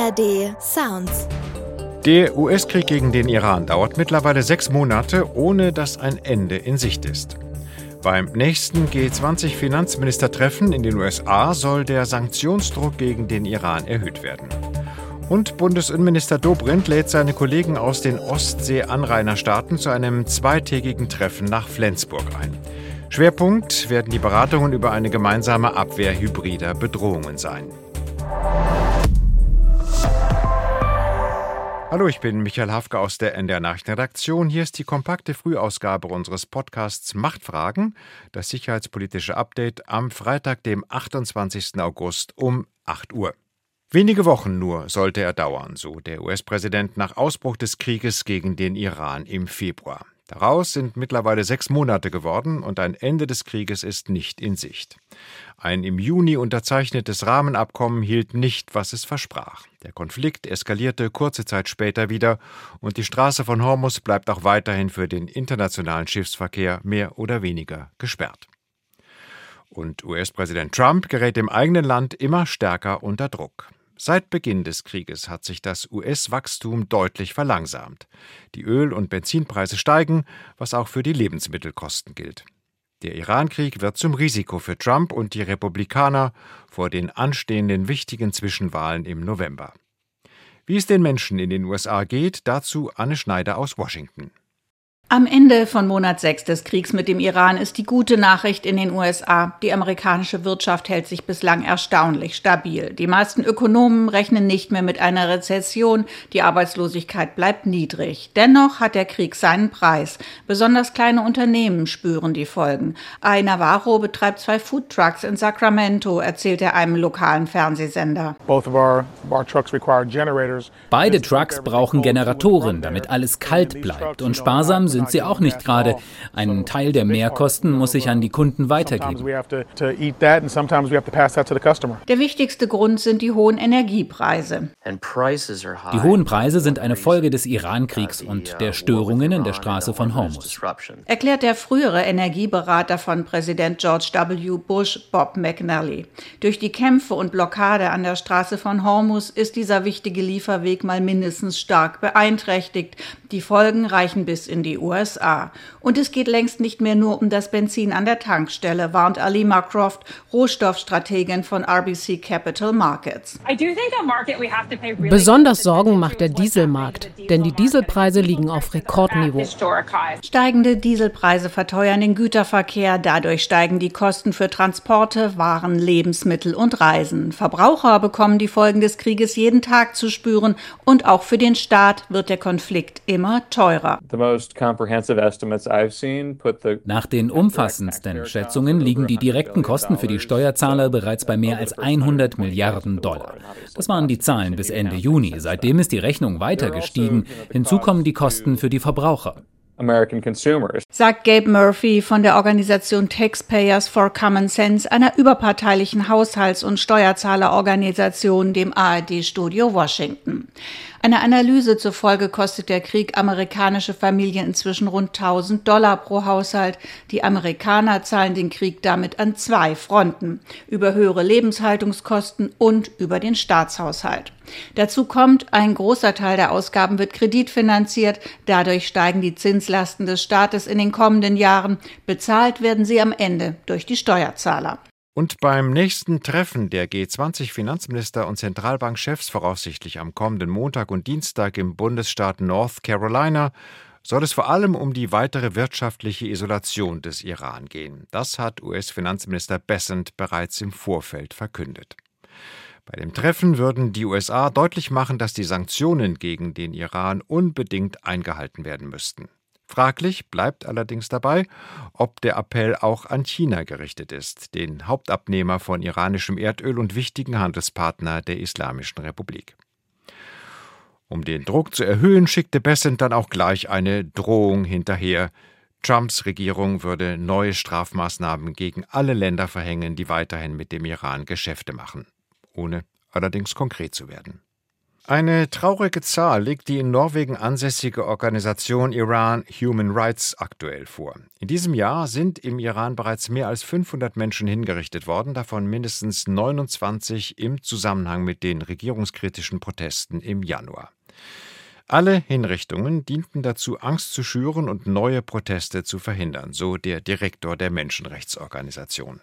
ARD Sounds. Der US-Krieg gegen den Iran dauert mittlerweile 6 Monate, ohne dass ein Ende in Sicht ist. Beim nächsten G20-Finanzministertreffen in den USA soll der Sanktionsdruck gegen den Iran erhöht werden. Und Bundesinnenminister Dobrindt lädt seine Kollegen aus den Ostsee-Anrainerstaaten zu einem zweitägigen Treffen nach Flensburg ein. Schwerpunkt werden die Beratungen über eine gemeinsame Abwehr hybrider Bedrohungen sein. Hallo, ich bin Michael Hafke aus der NDR Nachrichtenredaktion. Hier ist die kompakte Frühausgabe unseres Podcasts Machtfragen, das sicherheitspolitische Update am Freitag, dem 28. August um 8 Uhr. Wenige Wochen nur sollte er dauern, so der US-Präsident nach Ausbruch des Krieges gegen den Iran im Februar. Daraus sind mittlerweile 6 Monate geworden und ein Ende des Krieges ist nicht in Sicht. Ein im Juni unterzeichnetes Rahmenabkommen hielt nicht, was es versprach. Der Konflikt eskalierte kurze Zeit später wieder und die Straße von Hormuz bleibt auch weiterhin für den internationalen Schiffsverkehr mehr oder weniger gesperrt. Und US-Präsident Trump gerät im eigenen Land immer stärker unter Druck. Seit Beginn des Krieges hat sich das US-Wachstum deutlich verlangsamt. Die Öl- und Benzinpreise steigen, was auch für die Lebensmittelkosten gilt. Der Iran-Krieg wird zum Risiko für Trump und die Republikaner vor den anstehenden wichtigen Zwischenwahlen im November. Wie es den Menschen in den USA geht, dazu Anne Schneider aus Washington. Am Ende von Monat 6 des Kriegs mit dem Iran ist die gute Nachricht in den USA. Die amerikanische Wirtschaft hält sich bislang erstaunlich stabil. Die meisten Ökonomen rechnen nicht mehr mit einer Rezession. Die Arbeitslosigkeit bleibt niedrig. Dennoch hat der Krieg seinen Preis. Besonders kleine Unternehmen spüren die Folgen. Navarro betreibt 2 Foodtrucks in Sacramento, erzählt er einem lokalen Fernsehsender. Beide Trucks brauchen Generatoren, damit alles kalt bleibt. Und sparsam sind sie auch nicht gerade. Einen Teil der Mehrkosten muss ich an die Kunden weitergeben. Der wichtigste Grund sind die hohen Energiepreise. Die hohen Preise sind eine Folge des Iran-Kriegs und der Störungen in der Straße von Hormuz, erklärt der frühere Energieberater von Präsident George W. Bush, Bob McNally. Durch die Kämpfe und Blockade an der Straße von Hormuz ist dieser wichtige Lieferweg mal mindestens stark beeinträchtigt. Die Folgen reichen bis in die USA. Und es geht längst nicht mehr nur um das Benzin an der Tankstelle, warnt Alima Croft, Rohstoffstrategin von RBC Capital Markets. Besonders Sorgen macht der Dieselmarkt, denn die Dieselpreise liegen auf Rekordniveau. Steigende Dieselpreise verteuern den Güterverkehr, dadurch steigen die Kosten für Transporte, Waren, Lebensmittel und Reisen. Verbraucher bekommen die Folgen des Krieges jeden Tag zu spüren und auch für den Staat wird der Konflikt immer teurer. Nach den umfassendsten Schätzungen liegen die direkten Kosten für die Steuerzahler bereits bei mehr als 100 Milliarden Dollar. Das waren die Zahlen bis Ende Juni. Seitdem ist die Rechnung weiter gestiegen. Hinzu kommen die Kosten für die Verbraucher. Sagt Gabe Murphy von der Organisation Taxpayers for Common Sense, einer überparteilichen Haushalts- und Steuerzahlerorganisation, dem ARD-Studio Washington. Einer Analyse zufolge kostet der Krieg amerikanische Familien inzwischen rund $1.000 pro Haushalt. Die Amerikaner zahlen den Krieg damit an 2 Fronten: über höhere Lebenshaltungskosten und über den Staatshaushalt. Dazu kommt, ein großer Teil der Ausgaben wird kreditfinanziert. Dadurch steigen die Zinslasten des Staates in den kommenden Jahren. Bezahlt werden sie am Ende durch die Steuerzahler. Und beim nächsten Treffen der G20-Finanzminister und Zentralbankchefs, voraussichtlich am kommenden Montag und Dienstag im Bundesstaat North Carolina, soll es vor allem um die weitere wirtschaftliche Isolation des Iran gehen. Das hat US-Finanzminister Bessent bereits im Vorfeld verkündet. Bei dem Treffen würden die USA deutlich machen, dass die Sanktionen gegen den Iran unbedingt eingehalten werden müssten. Fraglich bleibt allerdings dabei, ob der Appell auch an China gerichtet ist, den Hauptabnehmer von iranischem Erdöl und wichtigen Handelspartner der Islamischen Republik. Um den Druck zu erhöhen, schickte Bessent dann auch gleich eine Drohung hinterher. Trumps Regierung würde neue Strafmaßnahmen gegen alle Länder verhängen, die weiterhin mit dem Iran Geschäfte machen, ohne allerdings konkret zu werden. Eine traurige Zahl legt die in Norwegen ansässige Organisation Iran Human Rights aktuell vor. In diesem Jahr sind im Iran bereits mehr als 500 Menschen hingerichtet worden, davon mindestens 29 im Zusammenhang mit den regierungskritischen Protesten im Januar. Alle Hinrichtungen dienten dazu, Angst zu schüren und neue Proteste zu verhindern, so der Direktor der Menschenrechtsorganisation.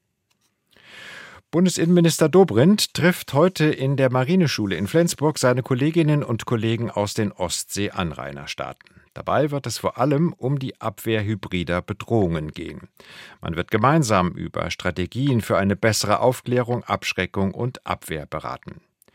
Bundesinnenminister Dobrindt trifft heute in der Marineschule in Flensburg seine Kolleginnen und Kollegen aus den Ostsee-Anrainerstaaten. Dabei wird es vor allem um die Abwehr hybrider Bedrohungen gehen. Man wird gemeinsam über Strategien für eine bessere Aufklärung, Abschreckung und Abwehr beraten.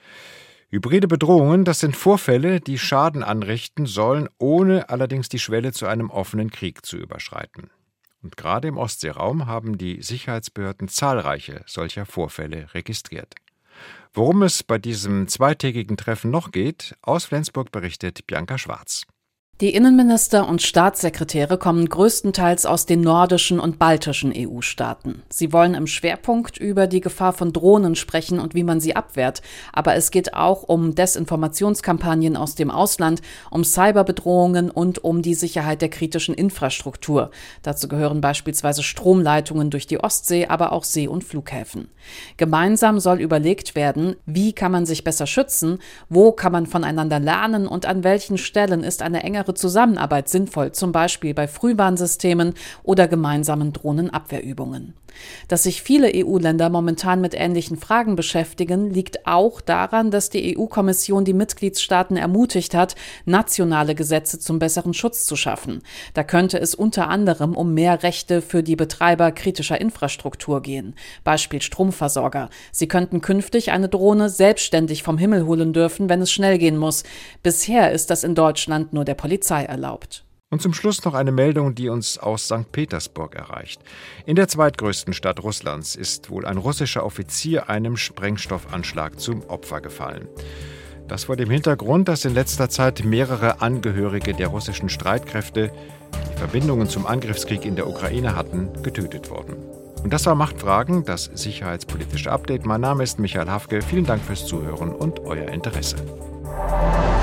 Hybride Bedrohungen, das sind Vorfälle, die Schaden anrichten sollen, ohne allerdings die Schwelle zu einem offenen Krieg zu überschreiten. Und gerade im Ostseeraum haben die Sicherheitsbehörden zahlreiche solcher Vorfälle registriert. Worum es bei diesem zweitägigen Treffen noch geht, aus Flensburg berichtet Bianca Schwarz. Die Innenminister und Staatssekretäre kommen größtenteils aus den nordischen und baltischen EU-Staaten. Sie wollen im Schwerpunkt über die Gefahr von Drohnen sprechen und wie man sie abwehrt. Aber es geht auch um Desinformationskampagnen aus dem Ausland, um Cyberbedrohungen und um die Sicherheit der kritischen Infrastruktur. Dazu gehören beispielsweise Stromleitungen durch die Ostsee, aber auch See- und Flughäfen. Gemeinsam soll überlegt werden, wie kann man sich besser schützen, wo kann man voneinander lernen und an welchen Stellen ist eine engere Zusammenarbeit sinnvoll, zum Beispiel bei Frühwarnsystemen oder gemeinsamen Drohnenabwehrübungen. Dass sich viele EU-Länder momentan mit ähnlichen Fragen beschäftigen, liegt auch daran, dass die EU-Kommission die Mitgliedstaaten ermutigt hat, nationale Gesetze zum besseren Schutz zu schaffen. Da könnte es unter anderem um mehr Rechte für die Betreiber kritischer Infrastruktur gehen. Beispiel Stromversorger. Sie könnten künftig eine Drohne selbstständig vom Himmel holen dürfen, wenn es schnell gehen muss. Bisher ist das in Deutschland nur der Polizei erlaubt. Und zum Schluss noch eine Meldung, die uns aus St. Petersburg erreicht. In der zweitgrößten Stadt Russlands ist wohl ein russischer Offizier einem Sprengstoffanschlag zum Opfer gefallen. Das vor dem Hintergrund, dass in letzter Zeit mehrere Angehörige der russischen Streitkräfte, die Verbindungen zum Angriffskrieg in der Ukraine hatten, getötet wurden. Und das war Machtfragen, das sicherheitspolitische Update. Mein Name ist Michael Hafke. Vielen Dank fürs Zuhören und euer Interesse.